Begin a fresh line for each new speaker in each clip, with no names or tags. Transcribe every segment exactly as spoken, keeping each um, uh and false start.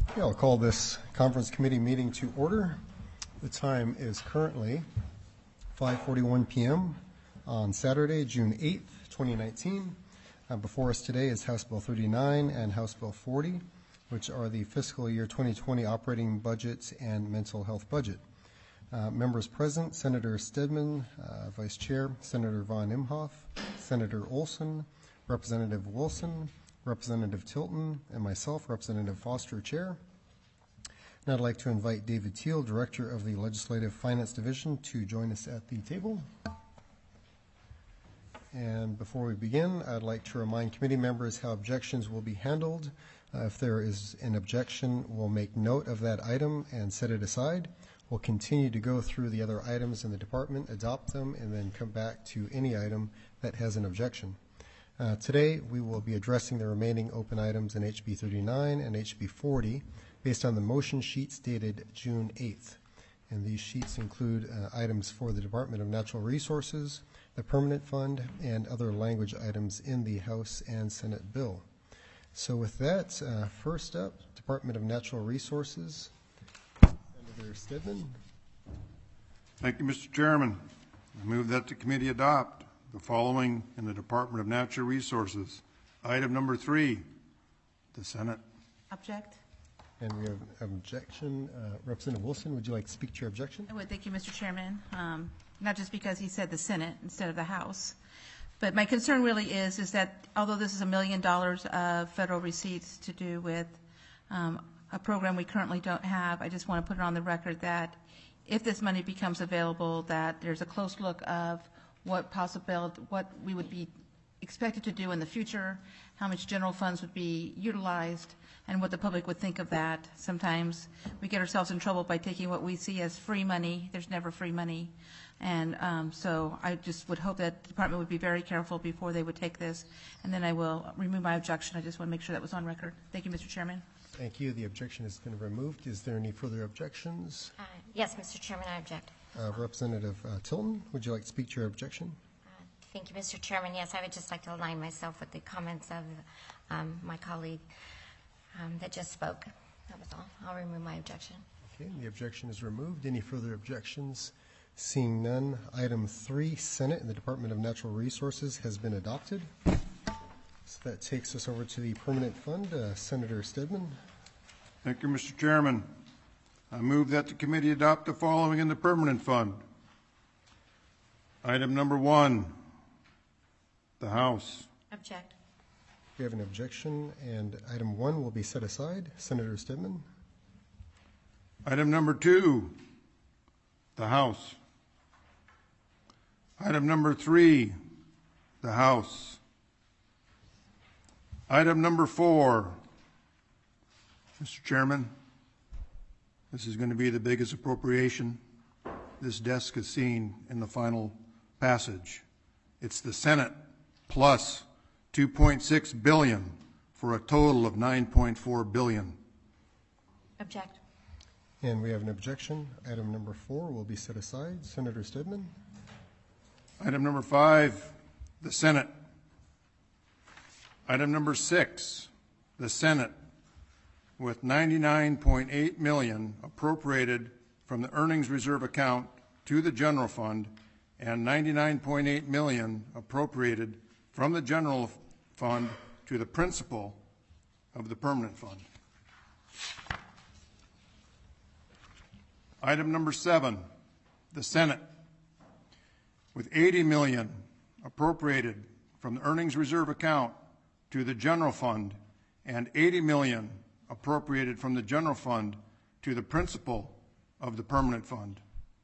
Okay, I'll call this conference committee meeting to order. The time is currently five forty-one p m on Saturday, June eighth, twenty nineteen. Uh, before us today is House Bill thirty-nine and House Bill forty, which are the fiscal year twenty twenty operating budgets and mental health budget. Uh, members present: Senator Stedman, uh, Vice Chair, Senator Von Imhoff, Senator Olson, Representative Wilson, Representative Tilton, and myself, Representative Foster, Chair. And I'd like to invite David Teal, Director of the Legislative Finance Division, to join us at the table. And before we begin, I'd like to remind committee members how objections will be handled. Uh, if there is an objection, we'll make note of that item and set it aside. We'll continue to go through the other items in the department, adopt them, and then come back to any item that has an objection. Uh, today, we will be addressing the remaining open items in H B thirty-nine and H B forty based on the motion sheets dated June eighth. And these sheets include uh, items for the Department of Natural Resources, the Permanent Fund, and other language items in the House and Senate bill. So with that, uh, first up, Department of Natural Resources, Senator Stedman.
Thank you, Mister Chairman. I move that the committee adopt the following in the Department of Natural Resources. Item number three, the Senate.
Object.
And we have an objection. Uh, Representative Wilson, would you like to speak to your objection?
I would. Thank you, Mister Chairman. Um, not just because he said the Senate instead of the House, but my concern really is is that although this is a million dollars of federal receipts to do with um, a program we currently don't have, I just want to put it on the record that if this money becomes available, that there's a close look of what possible, what we would be expected to do in the future, how much general funds would be utilized, and what the public would think of that. Sometimes we get ourselves in trouble by taking what we see as free money. There's never free money. And um, so I just would hope that the department would be very careful before they would take this. And then I will remove my objection. I just want to make sure that was on record. Thank you, Mister Chairman.
Thank you. The objection has been removed. Is there any further objections?
Uh, yes, Mister Chairman, I object.
Uh, Representative uh, Tilton, would you like to speak to your objection?
Uh, thank you, Mister Chairman. Yes, I would just like to align myself with the comments of um, my colleague um, that just spoke. That was all. I'll remove my objection.
Okay, the objection is removed. Any further objections? Seeing none, item three, Senate and the Department of Natural Resources, has been adopted. So that takes us over to the Permanent Fund. Uh, Senator Stedman.
Thank you, Mister Chairman. I move that the committee adopt the following in the Permanent Fund. Item number one, the House.
Object.
We have an objection, and item one will be set aside. Senator Stedman.
Item number two, the House. Item number three, the House. Item number four, Mister Chairman, this is going to be the biggest appropriation this desk has seen in the final passage. It's the Senate plus two point six billion dollars for a total of nine point four billion dollars.
Object.
And we have an objection. Item number four will be set aside. Senator Stedman.
Item number five, the Senate. Item number six, the Senate, with ninety-nine point eight million dollars appropriated from the earnings reserve account to the general fund and ninety-nine point eight million dollars appropriated from the general fund to the principal of the permanent fund. Item number seven, the Senate, with eighty million dollars appropriated from the earnings reserve account to the general fund and eighty million dollars appropriated from the general fund to the principal of the permanent fund.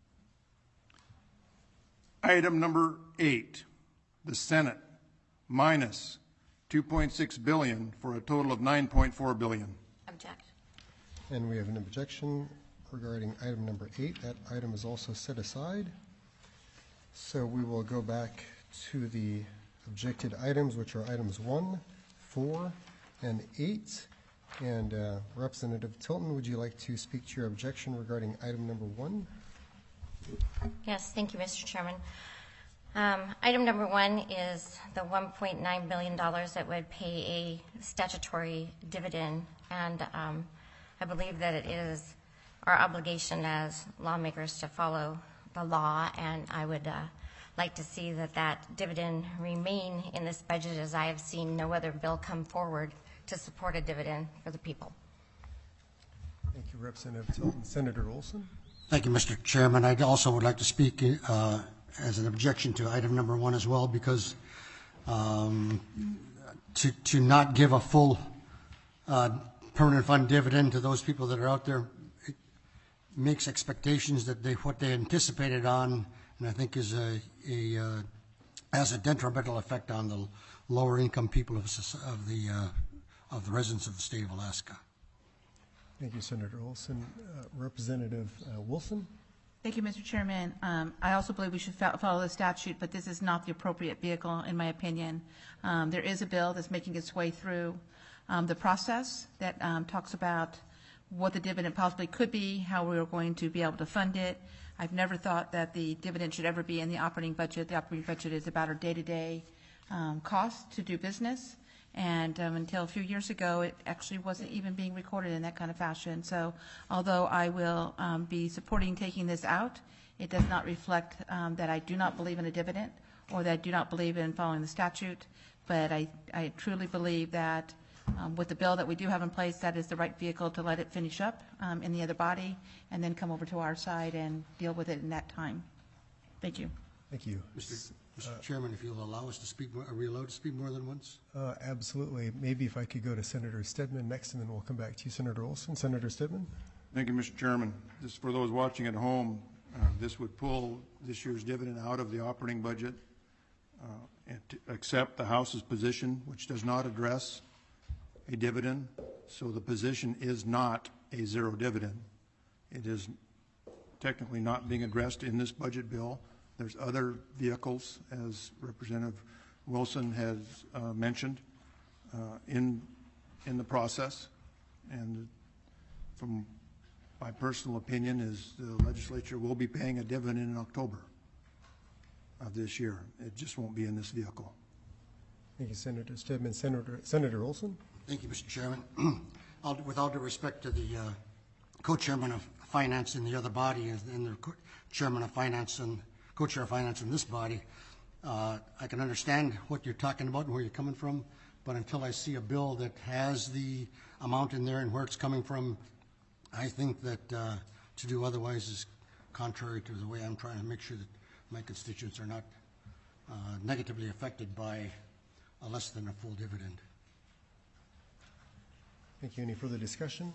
Item number eight, the Senate, minus two point six billion dollars for a total of nine point four billion dollars.
Object.
And we have an objection regarding item number eight. That item is also set aside. So we will go back to the objected items, which are items one, four, and eight. And uh, Representative Tilton, would you like to speak to your objection regarding item number one?
Yes, thank you, Mister Chairman. Um, item number one is the one point nine billion dollars that would pay a statutory dividend, and um, I I believe that it is our obligation as lawmakers to follow the law, and I would uh, like to see that that dividend remain in this budget, as I have seen no other bill come forward to support a dividend for the people.
Thank you, Representative Tilton. Senator Olson?
Thank you, Mister Chairman. I also would like to speak uh, as an objection to item number one as well, because um, to, to not give a full uh, permanent fund dividend to those people that are out there, it makes expectations that they, what they anticipated on, and I think is a, a uh, has a detrimental effect on the lower income people of, of the uh, of the residents of the state of Alaska.
Thank you, Senator Olson. Uh, Representative uh, Wilson?
Thank you, Mister Chairman. Um, I also believe we should fo- follow the statute, but this is not the appropriate vehicle, in my opinion. Um, there is a bill that's making its way through um, the process that um, talks about what the dividend possibly could be, how we are going to be able to fund it. I've never thought that the dividend should ever be in the operating budget. The operating budget is about our day-to-day um, cost to do business. And um, until a few years ago, it actually wasn't even being recorded in that kind of fashion. So although I will um, be supporting taking this out, it does not reflect um, that I do not believe in a dividend or that I do not believe in following the statute. But I, I truly believe that um, with the bill that we do have in place, that is the right vehicle to let it finish up um, in the other body and then come over to our side and deal with it in that time. Thank you.
Thank you.
Mister Mister Chairman, if you'll allow us to speak, more, are we allowed to speak more than once?
Uh, absolutely. Maybe if I could go to Senator Stedman next, and then we'll come back to you, Senator Olson. Senator Stedman?
Thank you, Mister Chairman. Just for those watching at home, uh, this would pull this year's dividend out of the operating budget uh, and to accept the House's position, which does not address a dividend. So the position is not a zero dividend. It is technically not being addressed in this budget bill. There's other vehicles, as Representative Wilson has uh, mentioned, uh, in in the process. And from my personal opinion is the legislature will be paying a dividend in October of this year. It just won't be in this vehicle.
Thank you, Senator Stedman. Senator, Senator Olson?
Thank you, Mister Chairman. All, with all due respect to the uh, co-chairman of finance in the other body and, and the co- chairman of finance and co-chair of finance in this body, uh, I can understand what you're talking about and where you're coming from, but until I see a bill that has the amount in there and where it's coming from, I think that uh, to do otherwise is contrary to the way I'm trying to make sure that my constituents are not uh, negatively affected by a less than a full dividend.
Thank you. Any further discussion?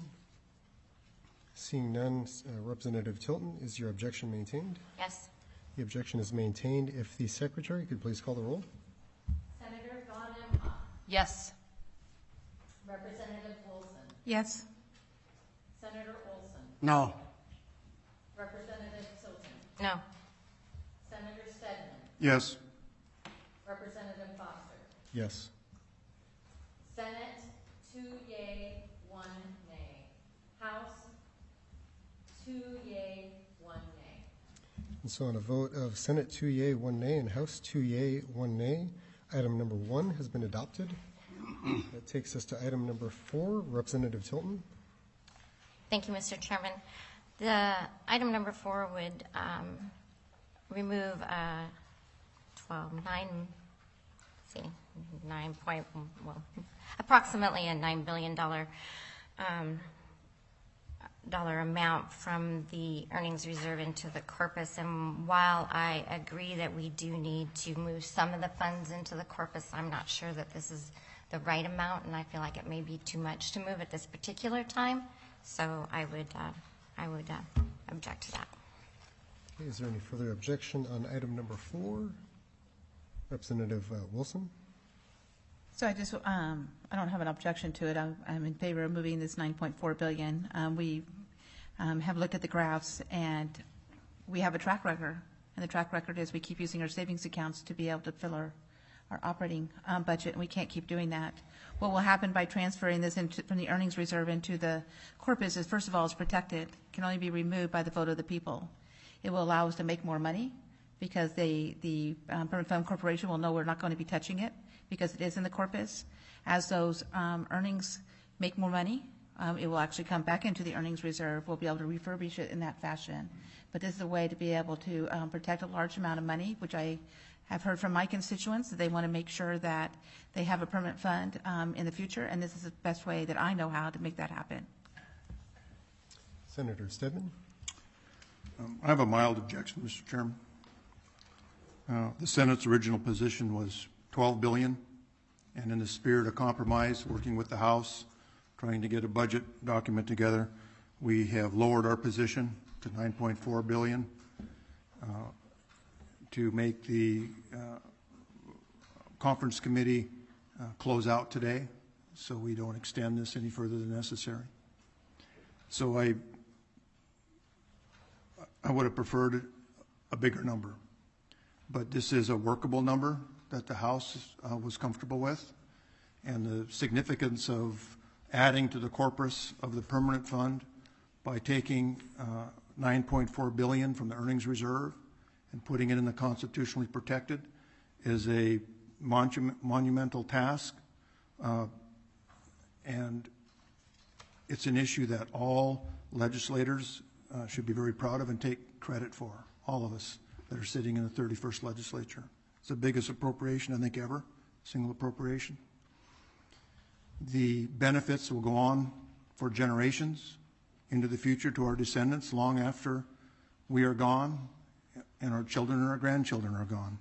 Seeing none, uh, Representative Tilton, is your objection maintained?
Yes.
The objection is maintained. If the Secretary could please call the roll.
Senator Von Imhoff.
Yes.
Representative Wilson.
Yes.
Senator Olson.
No.
Representative Tilton.
No.
Senator Stedman.
Yes.
Representative Foster.
Yes.
Senate, two yea, one nay. House, two yea, one nay.
And so on a vote of Senate two yea, one nay, and House two yea, one nay, item number one has been adopted. That takes us to item number four. Representative Tilton.
Thank you, Mister Chairman. The item number four would um, remove uh, twelve, nine, let's see, nine point, well, approximately a nine billion dollar um, dollar amount from the earnings reserve into the corpus. And while I agree that we do need to move some of the funds into the corpus, I'm not sure that this is the right amount, and I feel like it may be too much to move at this particular time. So I would, uh, I would uh, object to that.
Okay, is there any further objection on item number four? Representative uh, Wilson.
So I just, um, I don't have an objection to it. I'm, I'm in favor of moving this nine point four billion dollars. Um, we um, have looked at the graphs, and we have a track record. And the track record is we keep using our savings accounts to be able to fill our, our operating um, budget, and we can't keep doing that. What will happen by transferring this into, from the earnings reserve into the corpus is, first of all, it's protected. It can only be removed by the vote of the people. It will allow us to make more money because they, the um, Permanent Fund Corporation will know we're not going to be touching it because it is in the corpus. As those um, earnings make more money, um, it will actually come back into the earnings reserve. We'll be able to refurbish it in that fashion. But this is a way to be able to um, protect a large amount of money, which I have heard from my constituents that they want to make sure that they have a permanent fund um, in the future, and this is the best way that I know how to make that happen.
Senator Stedman?
Um, I have a mild objection, Mister Chairman. Uh, the Senate's original position was twelve billion dollars, and in the spirit of compromise, working with the House, trying to get a budget document together, we have lowered our position to nine point four billion dollars uh, to make the uh, conference committee uh, close out today, so we don't extend this any further than necessary. So I, I would have preferred a bigger number, but this is a workable number that the House uh, was comfortable with, and the significance of adding to the corpus of the permanent fund by taking uh, nine point four billion dollars from the earnings reserve and putting it in the constitutionally protected is a monu monumental task, uh, and it's an issue that all legislators uh, should be very proud of and take credit for, all of us that are sitting in the thirty-first legislature. It's the biggest appropriation, I think, ever, single appropriation. The benefits will go on for generations into the future to our descendants long after we are gone and our children and our grandchildren are gone.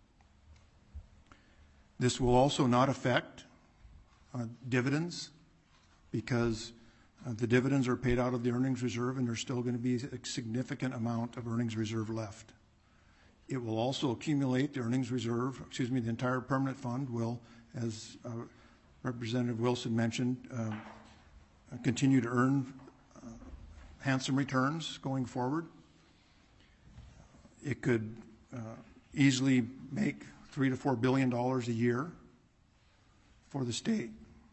This will also not affect uh, dividends, because uh, the dividends are paid out of the earnings reserve, and there's still going to be a significant amount of earnings reserve left. It will also accumulate the earnings reserve, excuse me, the entire permanent fund will, as uh, Representative Wilson mentioned, uh, continue to earn uh, handsome returns going forward. It could uh, easily make three to four billion dollars a year for the state.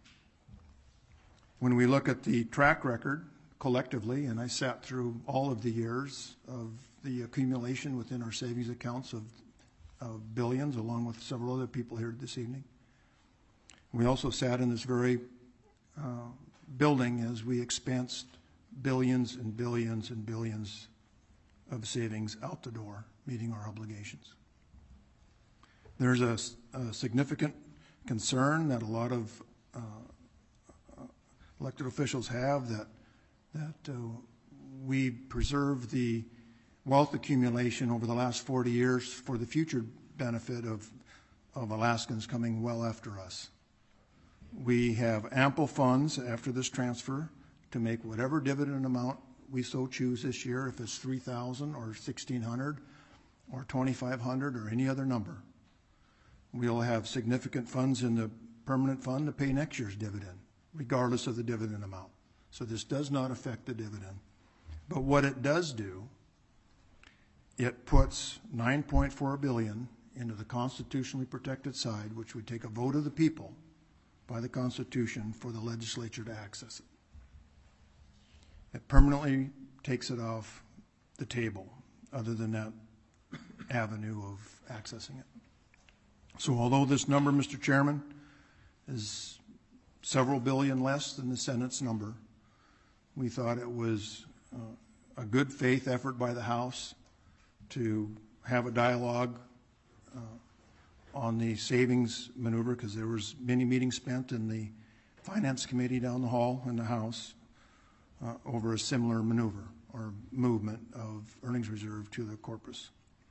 When we look at the track record collectively, and I sat through all of the years of the accumulation within our savings accounts of, of billions, along with several other people here this evening. We also sat in this very uh, building as we expensed billions and billions and billions of savings out the door, meeting our obligations. There's a, a significant concern that a lot of uh, elected officials have that, that uh, we preserve the wealth accumulation over the last forty years for the future benefit of, of Alaskans coming well after us. We have ample funds after this transfer to make whatever dividend amount we so choose this year, if it's three thousand or sixteen hundred or twenty-five hundred or any other number. We'll have significant funds in the permanent fund to pay next year's dividend, regardless of the dividend amount. So this does not affect the dividend. But what it does do, it puts nine point four billion dollars into the constitutionally protected side, which would take a vote of the people by the Constitution for the legislature to access it. It permanently takes it off the table, other than that avenue of accessing it. So although this number, Mister Chairman, is several billion less than the Senate's number, we thought it was uh, a good faith effort by the House to have a dialogue uh, on the savings maneuver, because there was many meetings spent in the Finance Committee down the hall in the House uh, over a similar maneuver or movement of earnings reserve to the corpus.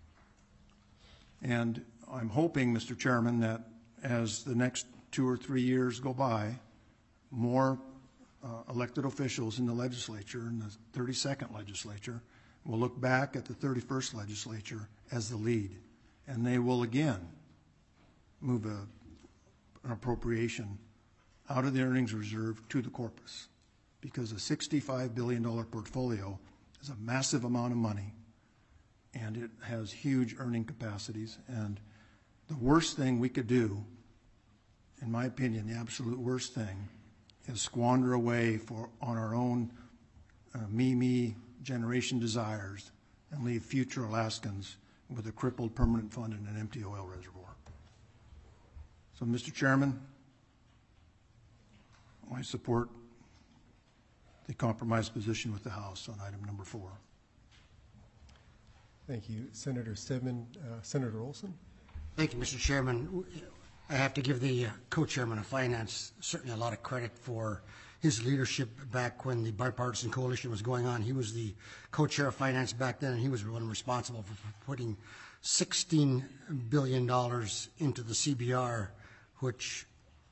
And I'm hoping, Mister Chairman, that as the next two or three years go by, more uh, elected officials in the legislature, in the thirty-second legislature, will look back at the thirty-first legislature as the lead, and they will again move a, an appropriation out of the earnings reserve to the corpus, because a sixty-five billion dollar portfolio is a massive amount of money, and it has huge earning capacities. And the worst thing we could do, in my opinion, the absolute worst thing, is squander away for on our own uh, me, me generation desires and leave future Alaskans with a crippled permanent fund and an empty oil reservoir. So, Mister Chairman, I support the compromise position with the House on item number four.
Thank you. Senator Stedman, uh, Senator Olson.
Thank you, Mister Chairman. I have to give the uh, co-chairman of finance certainly a lot of credit for his leadership back when the bipartisan coalition was going on. He was the co-chair of finance back then, and he was the one responsible for putting sixteen billion dollars into the C B R, which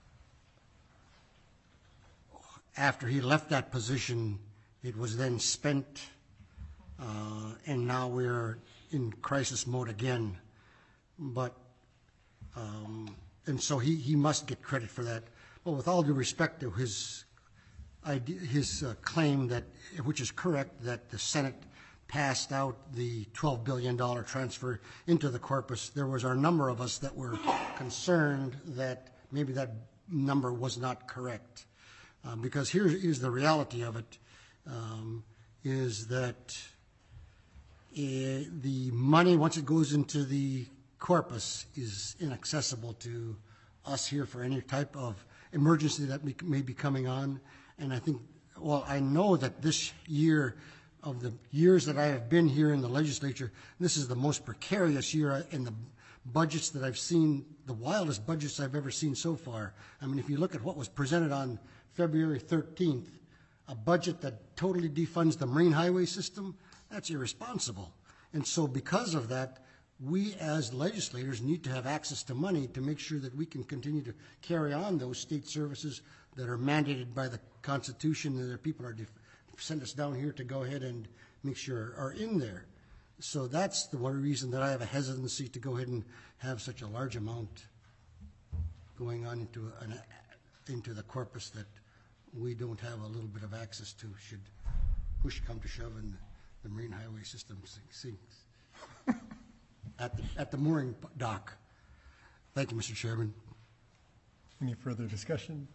after he left that position, it was then spent, uh, and now we're in crisis mode again. But, um, and so he, he must get credit for that. Well, with all due respect to his idea, his uh, claim that, which is correct, that the Senate passed out the twelve billion dollars transfer into the corpus, there was a number of us that were concerned that maybe that number was not correct. Uh, because here is the reality of it, um, is that uh, the money, once it goes into the corpus, is inaccessible to us here for any type of emergency that may, may be coming on. And I think, well, I know that this year, of the years that I have been here in the legislature, this is the most precarious year in the budgets that I've seen, the wildest budgets I've ever seen so far. I mean, if you look at what was presented on February thirteenth, a budget that totally defunds the marine highway system, that's irresponsible. And so because of that, we as legislators need to have access to money to make sure that we can continue to carry on those state services that are mandated by the Constitution, and that people are def- sent us down here to go ahead and make sure are in there. So that's the one reason that I have a hesitancy to go ahead and have such a large amount going on into an, into the corpus that we don't have a little bit of access to should push come to shove and the marine highway system sinks at the, at the mooring dock. Thank you, Mister Chairman.
Any further discussion?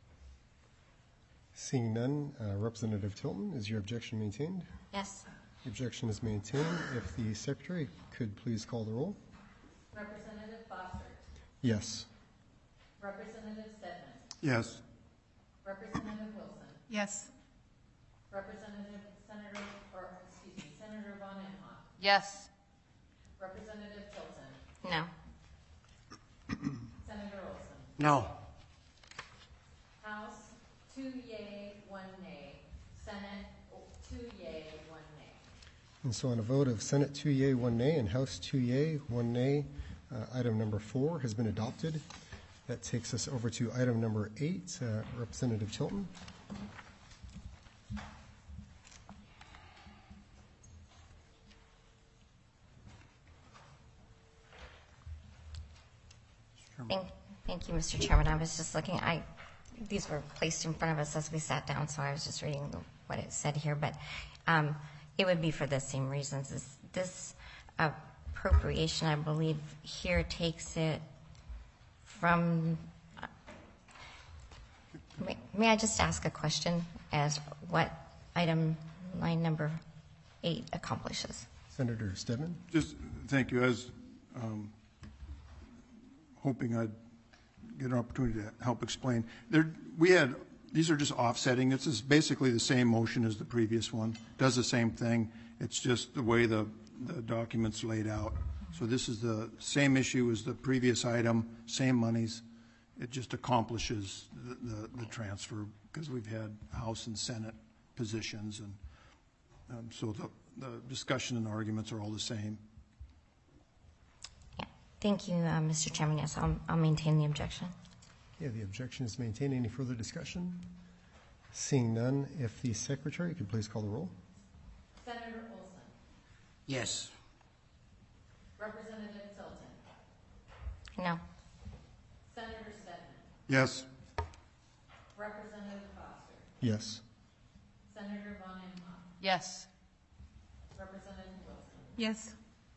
Seeing none, uh, Representative Tilton, is your objection maintained?
Yes.
The objection is maintained. If the Secretary could please call the roll.
Representative Foster.
Yes.
Representative Stedman.
Yes.
Representative Wilson.
Yes.
Representative Senator, or excuse me, Senator Von Imhoff.
Yes.
Representative Tilton.
No.
Senator Olson.
No.
House, two yea, one nay. Senate, two yea, one nay.
And so on a vote of Senate two yea, one nay, and House two yea, one nay, uh, item number four has been adopted. That takes us over to item number eight, uh, Representative Tilton.
Thank, thank you, Mister Chairman. I was just looking, I, these were placed in front of us as we sat down, so I was just reading what it said here, but um, it would be for the same reasons. This, this appropriation, I believe, here takes it from, uh, may, may I just ask a question as what item line number eight accomplishes?
Senator Stedman.
Just, thank you. As um, hoping I'd get an opportunity to help explain. There, we had, these are just offsetting. This is basically the same motion as the previous one. Does the same thing. It's just the way the, the document's laid out. So this is the same issue as the previous item, same monies. It just accomplishes the, the, the transfer because we've had House and Senate positions, and um, so the, the discussion and arguments are all the same.
Yeah. Thank you, uh, Mister Chairman. Yes, I'll, I'll maintain the objection.
Yeah, the objection is maintained. Any further discussion? Seeing none, if the Secretary could please call the roll.
Senator Olson.
Yes.
Representative Tilton.
No.
Senator Stedman.
Yes.
Representative Foster.
Yes.
Senator Von Imhoff.
Yes.
Representative Wilson.
Yes.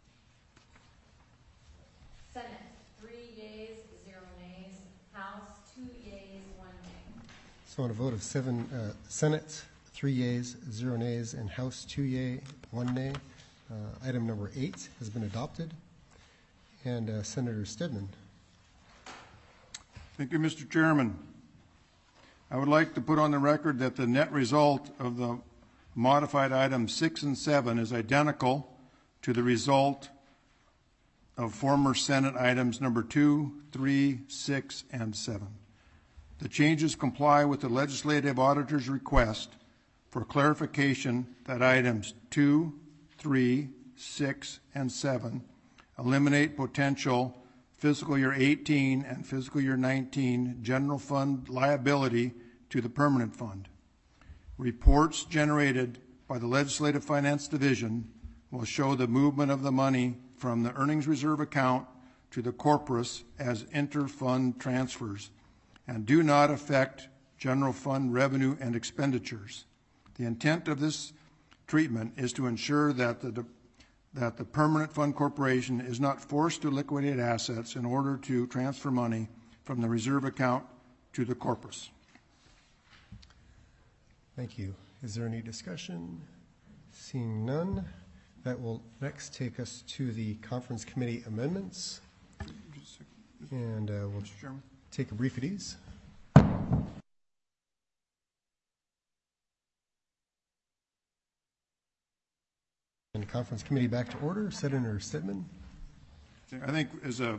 Senate, three yeas, zero nays. House, two yeas, one nay.
So on a vote of seven, uh, Senate, three yeas, zero nays, and House, two yea, one nay, uh, item number eight has been adopted. And uh, Senator Stedman.
Thank you, Mister Chairman. I would like to put on the record that the net result of the modified items six and seven is identical to the result of former Senate items number two, three, six, and seven. The changes comply with the legislative auditor's request for clarification that items two, three, six, and seven eliminate potential fiscal year eighteen and fiscal year nineteen general fund liability to the permanent fund. Reports generated by the Legislative Finance Division will show the movement of the money from the earnings reserve account to the corpus as inter-fund transfers and do not affect general fund revenue and expenditures. The intent of this treatment is to ensure that the that the Permanent Fund Corporation is not forced to liquidate assets in order to transfer money from the reserve account to the corpus.
Thank you. Is there any discussion? Seeing none, that will next take us to the conference committee amendments. And uh, we'll
Mister Chairman?
take a brief at ease. And conference committee back to order. Senator Stedman.
I think as a,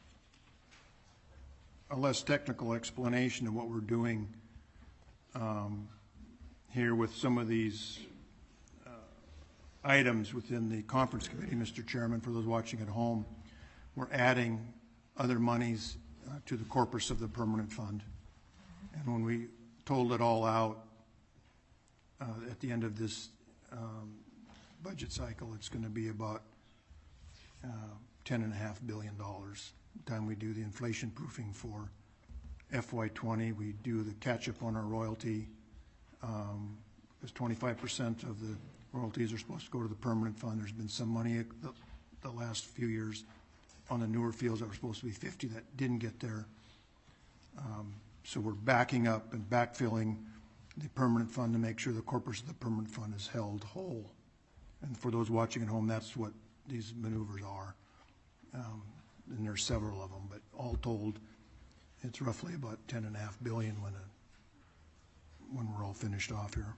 a less technical explanation of what we're doing um, here with some of these uh, items within the conference committee, Mister Chairman, for those watching at home, we're adding other monies uh, to the corpus of the permanent fund. And when we totaled it all out uh, at the end of this um, budget cycle, it's going to be about uh, ten and a half billion dollars. By the time we do the inflation proofing for F Y twenty, we do the catch up on our royalty. Um, because twenty-five percent of the royalties are supposed to go to the permanent fund. There's been some money the, the last few years on the newer fields that were supposed to be fifty that didn't get there. Um, so we're backing up and backfilling the permanent fund to make sure the corpus of the permanent fund is held whole. And for those watching at home, that's what these maneuvers are. Um, and there's several of them, but all told, it's roughly about ten and a half billion when a, when we're all finished off here.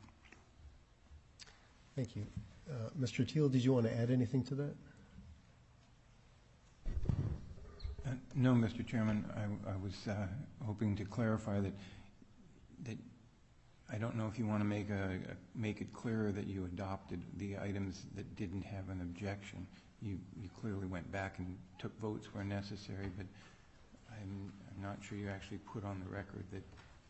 Thank you. Uh, Mister Teal, did you want to add anything to that?
Uh, no, Mister Chairman. I, I was uh, hoping to clarify that that I don't know if you want to make a, a make it clearer that you adopted the items that didn't have an objection. You you clearly went back and took votes where necessary, but I'm, I'm not sure you actually put on the record that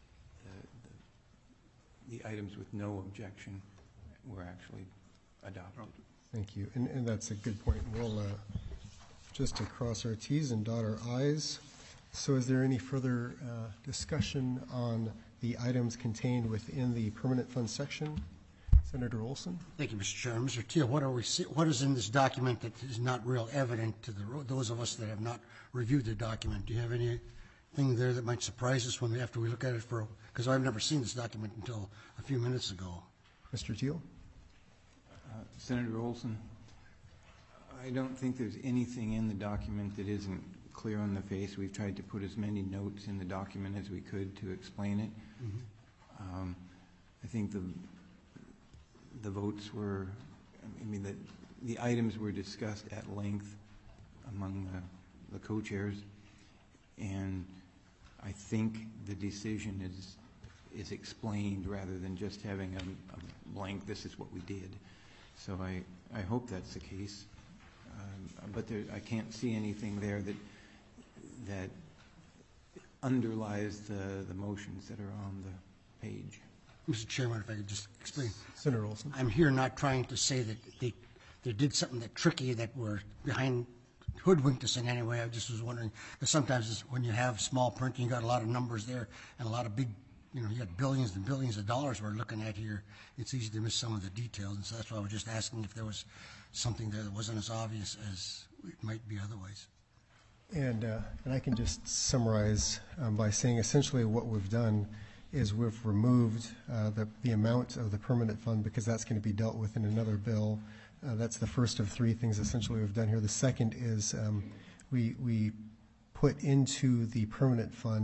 the, the, the items with no objection were actually adopted.
Thank you. And, and that's a good point. We'll uh, just to cross our T's and dot our I's. So is there any further uh, discussion on the items contained within the permanent fund section? Senator Olson.
Thank you, Mister Chairman. Mister Teal, what are we see, what is in this document that is not real evident to the, those of us that have not reviewed the document? Do you have anything there that might surprise us when we, after we look at it for, because I've never seen this document until a few minutes ago.
Mister Teal.
Uh, Senator Olson, I don't think there's anything in the document that isn't clear on the face. We've tried to put as many notes in the document as we could to explain it. Mm-hmm. um, I think the the votes were, I mean, the, the items were discussed at length among the, the co-chairs, and I think the decision is is explained rather than just having a, a blank, this is what we did. So I, I hope that's the case. Um, but there, I can't see anything there that that underlies the, the motions that are on the page.
Mister Chairman, if I could just explain.
Senator Olson.
I'm here not trying to say that they, they did something that tricky that were behind, hoodwinked us in any way. I just was wondering, because sometimes it's, when you have small print, you got a lot of numbers there and a lot of big, you know, you got billions and billions of dollars we're looking at here. It's easy to miss some of the details, and so that's why I was just asking if there was something there that wasn't as obvious as it might be otherwise.
And, uh, and I can just summarize um, by saying essentially what we've done is we've removed uh, the, the amount of the permanent fund because that's going to be dealt with in another bill. Uh, that's the first of three things essentially we've done here. The second is um, we, we put into the permanent fund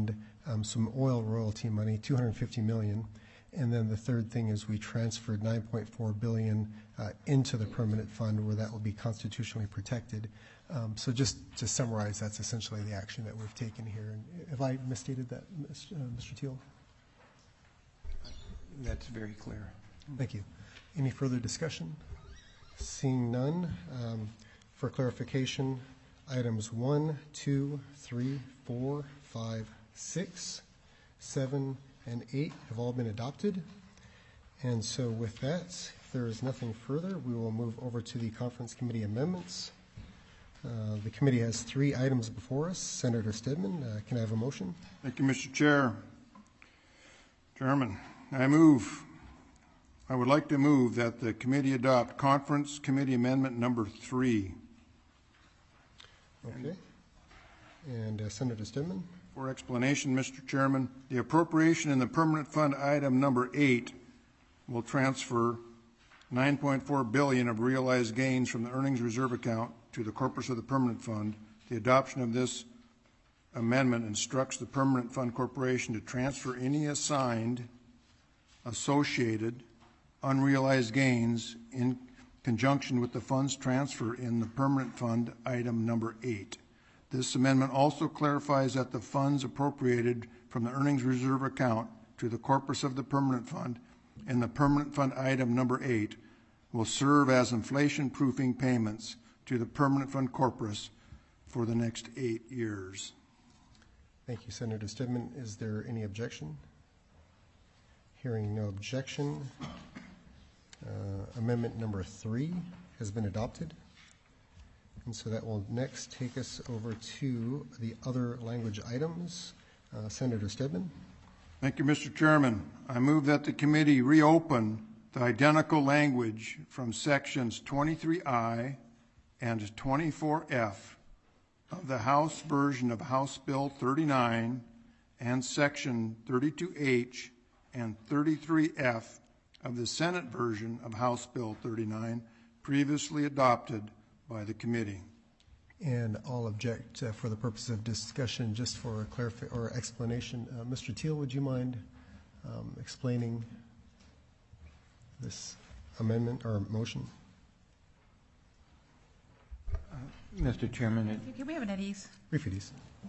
um, some oil royalty money, two hundred fifty million dollars. And then the third thing is we transferred nine point four billion dollars uh, into the permanent fund where that will be constitutionally protected. Um, so just to summarize, that's essentially the action that we've taken here. And have I misstated that, Mister Uh, Mister Teal?
That's very clear.
Thank you. Any further discussion? Seeing none, um, for clarification, items one, two, three, four, five, six, seven, and eight have all been adopted. And so with that, if there is nothing further, we will move over to the conference committee amendments. Uh, the committee has three items before us. Senator Stedman, uh, can I have a motion?
Thank you, Mister Chair. Chairman, I move, I would like to move that the committee adopt Conference Committee Amendment Number Three.
Okay. And uh, Senator Stedman?
For explanation, Mister Chairman, the appropriation in the permanent fund item number eight will transfer nine point four billion dollars of realized gains from the earnings reserve account to the corpus of the permanent fund. The adoption of this amendment instructs the permanent fund corporation to transfer any assigned, associated, unrealized gains in conjunction with the funds transfer in the permanent fund item number eight. This amendment also clarifies that the funds appropriated from the earnings reserve account to the corpus of the permanent fund in the permanent fund item number eight will serve as inflation-proofing payments to the permanent fund corpus for the next eight years.
Thank you, Senator Stedman. Is there any objection? Hearing no objection, uh, amendment number three has been adopted. And so that will next take us over to the other language items. Uh, Senator Stedman.
Thank you, Mister Chairman. I move that the committee reopen the identical language from sections twenty-three I and twenty-four F of the House version of House Bill thirty-nine and section thirty-two H and thirty-three F of the Senate version of House Bill thirty-nine previously adopted by the committee.
And I'll object uh, for the purpose of discussion, just for a clarif- or explanation. Uh, Mister Teal, would you mind um, explaining this amendment or motion?
Uh, Mister Chairman, it,
Can we have an at ease?
Brief it, ease.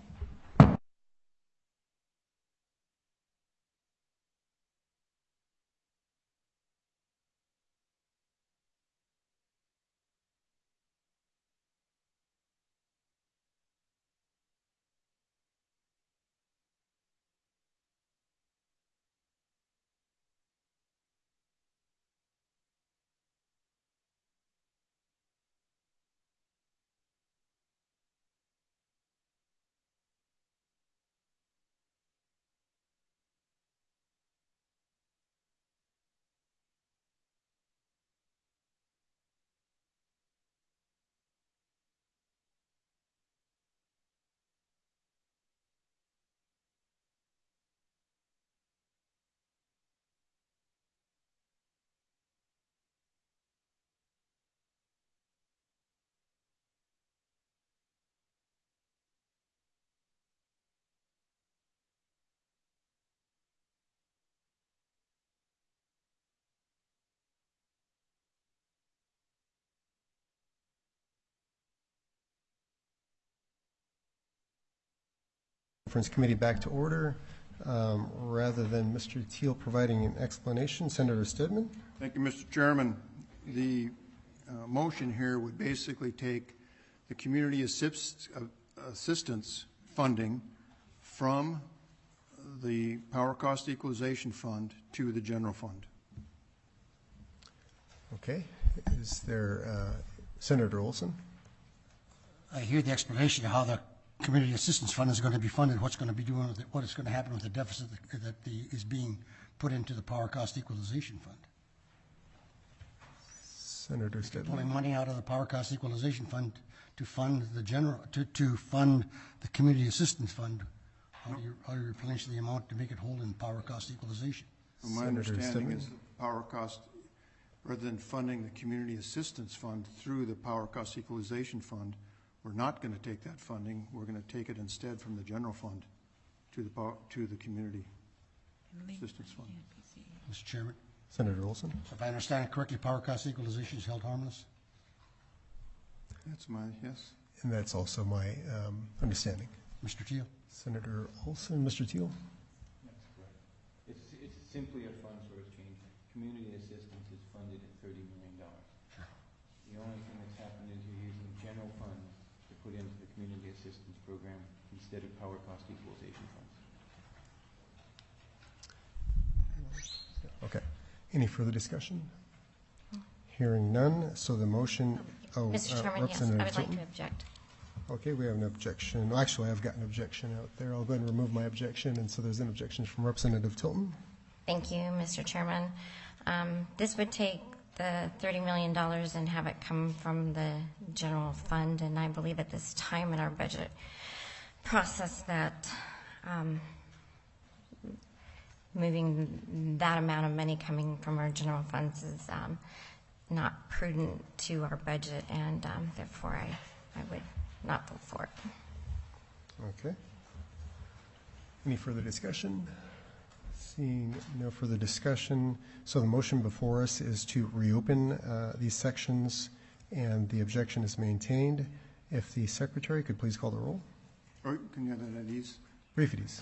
Conference committee back to order. Um, rather than Mister Teal providing an explanation, Senator Stedman.
Thank you, Mister Chairman. The uh, motion here would basically take the community assist, uh, assistance funding from the Power Cost Equalization Fund to the general fund.
Okay. Is there uh, Senator Olson?
I hear the explanation of how the Community Assistance Fund is going to be funded, what's going to be doing with it, what is going to happen with the deficit that, that the, is being put into the Power Cost Equalization Fund.
Senator Stedman.
Pulling money out of the Power Cost Equalization Fund to fund the general, to, to fund the Community Assistance Fund. How do you, how do you replenish the amount to make it whole in Power Cost Equalization?
Well, my
Senator
understanding
Stedman.
is the Power Cost, rather than funding the Community Assistance Fund through the Power Cost Equalization Fund, we're not going to take that funding. We're going to take it instead from the general fund to the, pow- to the Community Assistance Fund.
Mister Chairman,
Senator Olson?
if I understand it correctly, power cost equalization is held harmless?
That's my, yes.
And that's also my um, understanding.
Mister Teal?
Senator Olson, Mister Teal?
That's correct. It's, it's simply a fund source change. Community assistance is funded at thirty million dollars. The only thing that's happened is you're using general funds to put into the community assistance program instead of power cost equalization funds.
Okay. Any further discussion? Hearing none, so the motion. Oh,
Mister
uh,
Chairman, yes, I
Representative
would like
Tilton?
to object.
Okay, we have an objection. Well, actually, I've got an objection out there. I'll go ahead and remove my objection, and so there's an objection from Representative Tilton.
Thank you, Mister Chairman. Um, This would take the thirty million dollars and have it come from the general fund, and I believe at this time in our budget process that um, moving that amount of money coming from our general funds is um, not prudent to our budget, and um, therefore I, I would not vote for it.
Okay. Any further discussion? Seeing no further discussion, so the motion before us is to reopen uh, these sections, and the objection is maintained. If the secretary could please call the roll.
Or can you have that at ease?
Briefities.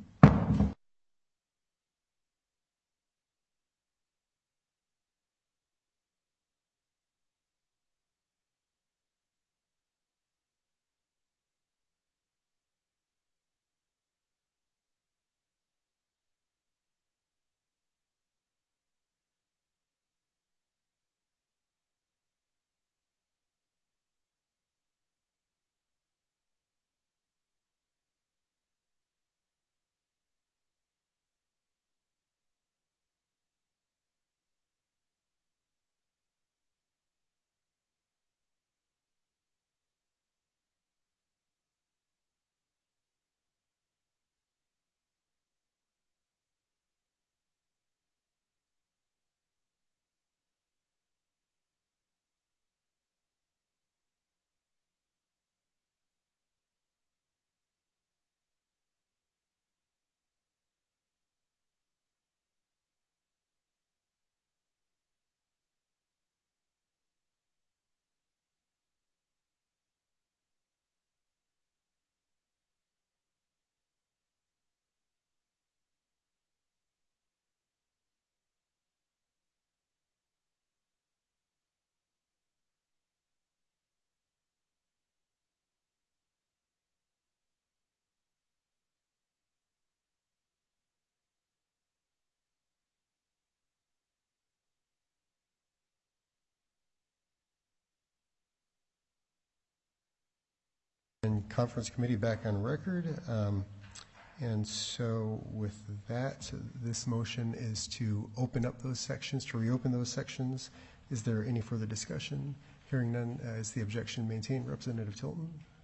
And conference committee back on record. Um, and so with that, this motion is to open up those sections, to reopen those sections. Is there any further discussion? Hearing none, uh, is the objection maintained? Representative Tilton?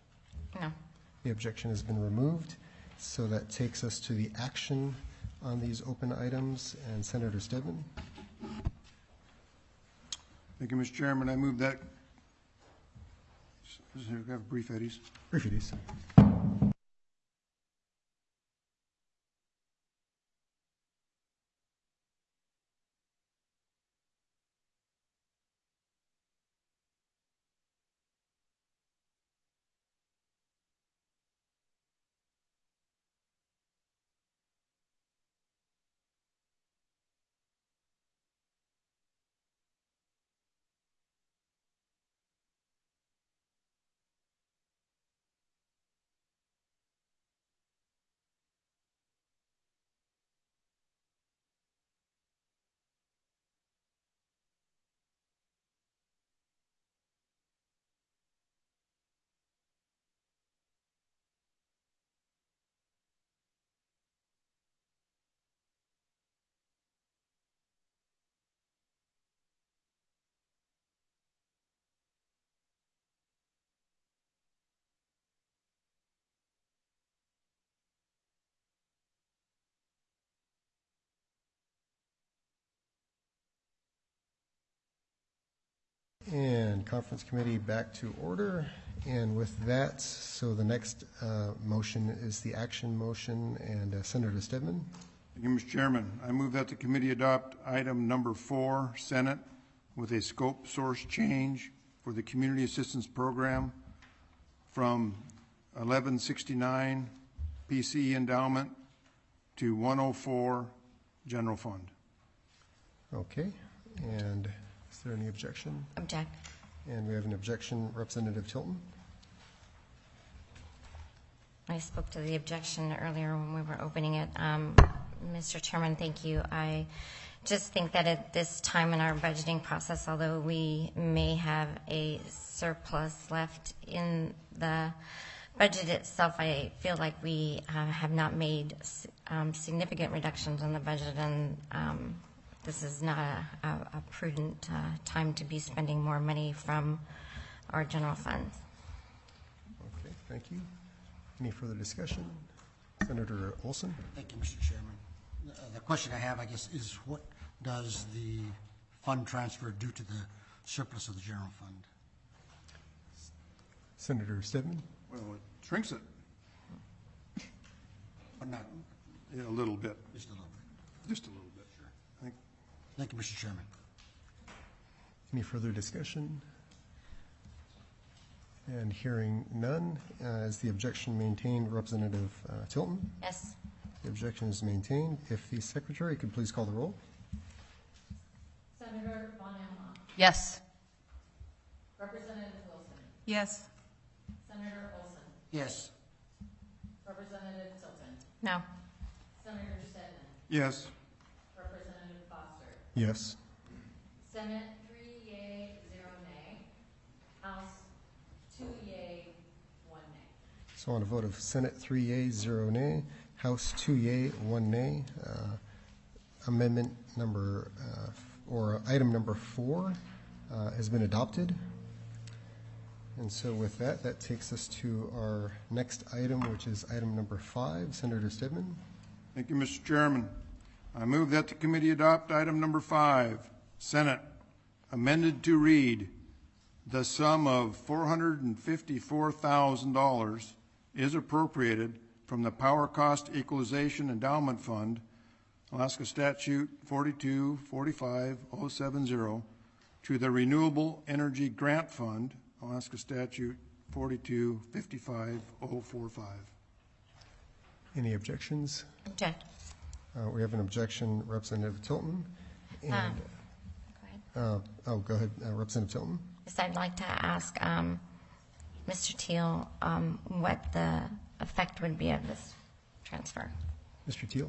No.
The objection has been removed. So that takes us to the action on these open items. And Senator Stedman?
Thank you, Mister Chairman. I move that. Is there, have brief eddies?
Briefities. And conference committee back to order. And with that, so the next uh, motion is the action motion, and uh, Senator Stedman.
Thank you, Mister Chairman. I move that the committee adopt item number four, Senate, with a scope source change for the Community Assistance Program from eleven sixty-nine P C E endowment to one oh four general fund.
Okay, and is there any objection?
Object.
And we have an objection, Representative Tilton.
I spoke to the objection earlier when we were opening it. Um, Mister Chairman, thank you. I just think that at this time in our budgeting process, although we may have a surplus left in the budget itself, I feel like we uh, have not made um, significant reductions in the budget, and um, this is not a, a, a prudent uh, time to be spending more money from our general funds.
Okay, thank you. Any further discussion? Senator Olson?
Thank you, Mister Chairman. Uh, The question I have, I guess, is what does the fund transfer do to the surplus of the general fund?
Senator Stedman?
Well, it shrinks it
But not,
a little bit,
just a little bit.
just a little bit. I think
Thank you, Mister Chairman.
Any further discussion? And hearing none, uh, is the objection maintained, Representative uh, Tilton?
Yes.
The objection is maintained. If the Secretary could please call the roll.
Senator Von Emhoff,
Yes.
Representative Wilson,
Yes.
Senator Olson,
Yes.
Representative Tilton,
No.
Senator Stedman,
yes.
Representative Foster.
Yes.
Senate, three yea, zero nay. House, two yea, one nay.
So on a vote of Senate, three yea, zero nay, House, two yea, one nay, uh, amendment number, uh, or item number four uh, has been adopted. And so with that, that takes us to our next item, which is item number five. Senator Stedman?
Thank you, Mister Chairman. I move that the committee adopt item number five, Senate, amended to read, the sum of four hundred fifty-four thousand dollars is appropriated from the Power Cost Equalization Endowment Fund, Alaska Statute forty-two forty-five oh seven zero, to the Renewable Energy Grant Fund, Alaska Statute forty-two fifty-five oh forty-five.
Any objections?
Object.
Uh, We have an objection, Representative Tilton. And,
Um, Go ahead.
uh, oh, go ahead, uh, Representative Tilton.
Yes, I'd like to ask um, Mister Teal um, what the effect would be of this transfer.
Mister Teal?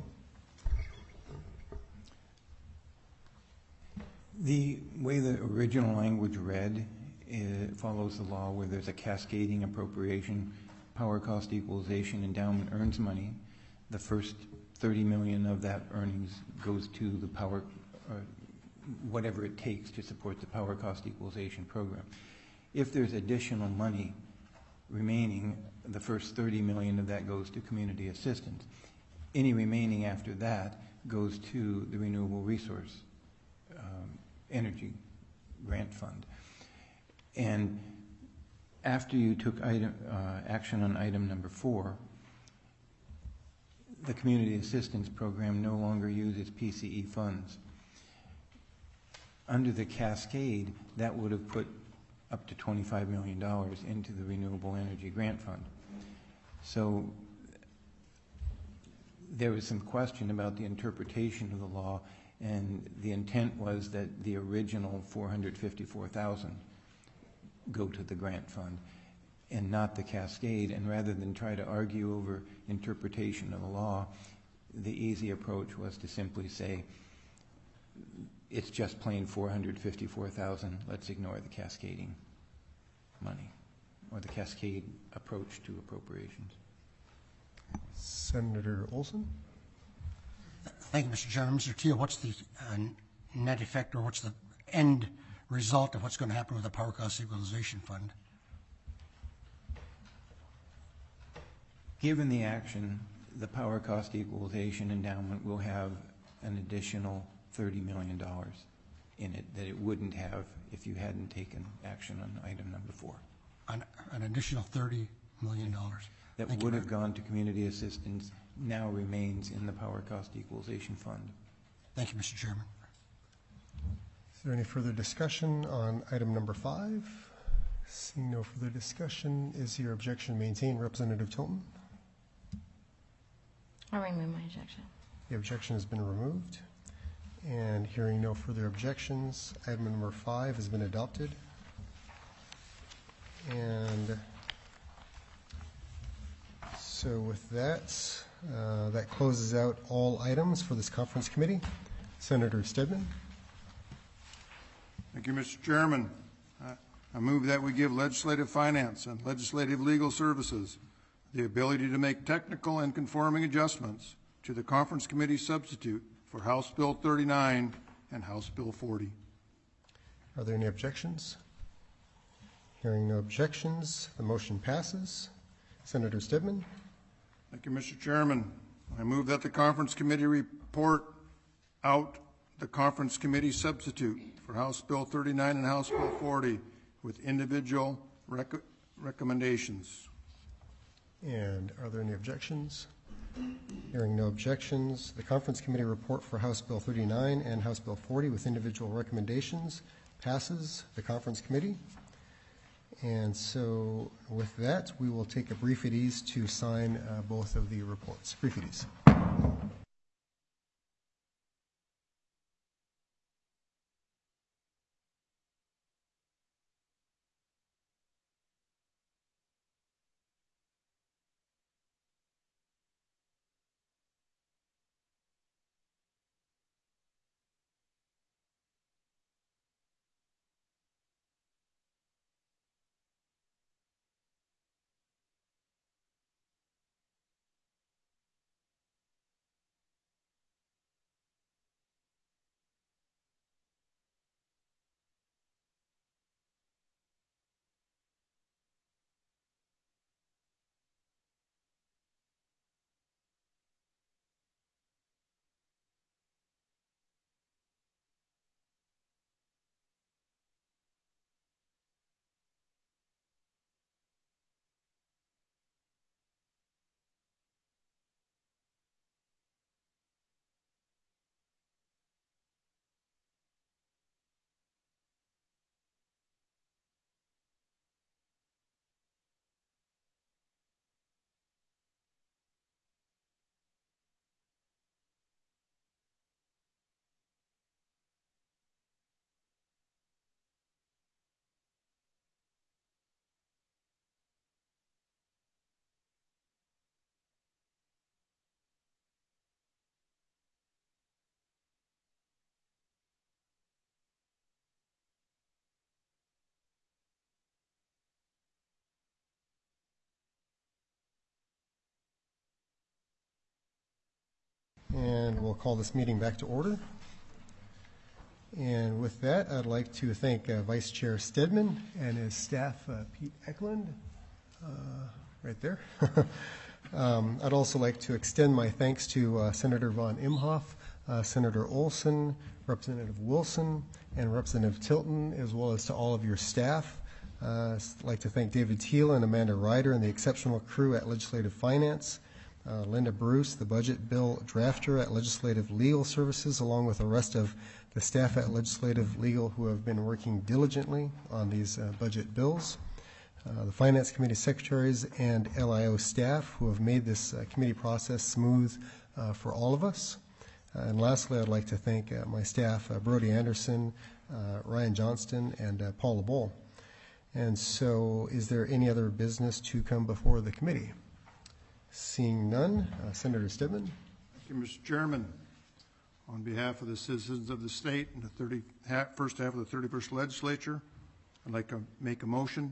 The way the original language read, it follows the law where there's a cascading appropriation. Power cost equalization endowment earns money. The first thirty million of that earnings goes to the power, uh, whatever it takes to support the power cost equalization program. If there's additional money remaining, the first thirty million of that goes to community assistance. Any remaining after that goes to the renewable resource um, energy grant fund. And after you took item, uh, action on item number four, the community assistance program no longer uses P C E funds. Under the cascade, that would have put up to twenty-five million dollars into the renewable energy grant fund. So there was some question about the interpretation of the law, and the intent was that the original four hundred fifty-four thousand dollars go to the grant fund and not the cascade. And rather than try to argue over interpretation of the law, the easy approach was to simply say, it's just plain four hundred fifty-four thousand dollars, let's ignore the cascading money, or the cascade approach to appropriations.
Senator Olson?
Thank you, Mister Chairman. Mister Teal, what's the uh, net effect, or what's the end result of what's going to happen with the Power Cost Equalization Fund?
Given the action, the power cost equalization endowment will have an additional thirty million dollars in it that it wouldn't have if you hadn't taken action on item number four.
an, an additional thirty million dollars.
That
Thank you
would
very
have gone to community assistance, now remains in the Power Cost Equalization Fund.
Thank you, Mister Chairman.
Is there any further discussion on item number five? Seeing no further discussion, is your objection maintained, Representative Tilton?
I'll remove my objection.
The objection has been removed. And hearing no further objections, item number five has been adopted. And so with that, uh, that closes out all items for this conference committee. Senator Stedman.
Thank you, Mister Chairman. I- I move that we give legislative finance and legislative legal services the ability to make technical and conforming adjustments to the conference committee substitute for House Bill thirty-nine and House Bill forty.
Are there any objections? Hearing no objections, the motion passes. Senator Stedman.
Thank you, Mister Chairman. I move that the conference committee report out the conference committee substitute for House Bill thirty-nine and House Bill forty with individual rec recommendations.
And are there any objections? Hearing no objections, the conference committee report for House Bill thirty-nine and House Bill forty with individual recommendations passes the conference committee. And so with that, we will take a brief at ease to sign uh, both of the reports. Brief at ease. And we'll call this meeting back to order. And with that, I'd like to thank uh, Vice Chair Stedman and his staff, uh, Pete Eklund, uh, right there. um, I'd also like to extend my thanks to uh, Senator Von Imhoff, uh, Senator Olson, Representative Wilson, and Representative Tilton, as well as to all of your staff. Uh, I'd like to thank David Thiel and Amanda Ryder and the exceptional crew at Legislative Finance. Uh, Linda Bruce, the budget bill drafter at Legislative Legal Services, along with the rest of the staff at Legislative Legal who have been working diligently on these uh, budget bills. Uh, the Finance Committee secretaries and L I O staff who have made this uh, committee process smooth uh, for all of us. Uh, and lastly, I'd like to thank uh, my staff, uh, Brody Anderson, uh, Ryan Johnston, and uh, Paula Bull. And so is there any other business to come before the committee? Seeing none, uh, Senator Stedman.
Thank you, Mister Chairman. On behalf of the citizens of the state and the thirty, half, first half of the thirty-first legislature, I'd like to make a motion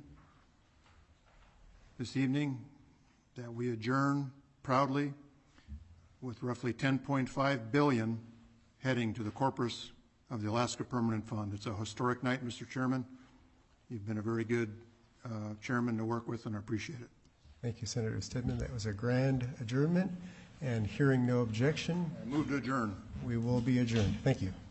this evening that we adjourn proudly with roughly ten point five billion dollars heading to the corpus of the Alaska Permanent Fund. It's a historic night, Mister Chairman. You've been a very good uh, chairman to work with, and I appreciate it.
Thank you, Senator Stedman. That was a grand adjournment. And hearing no objection,
I move to adjourn.
we will be adjourned. Thank you.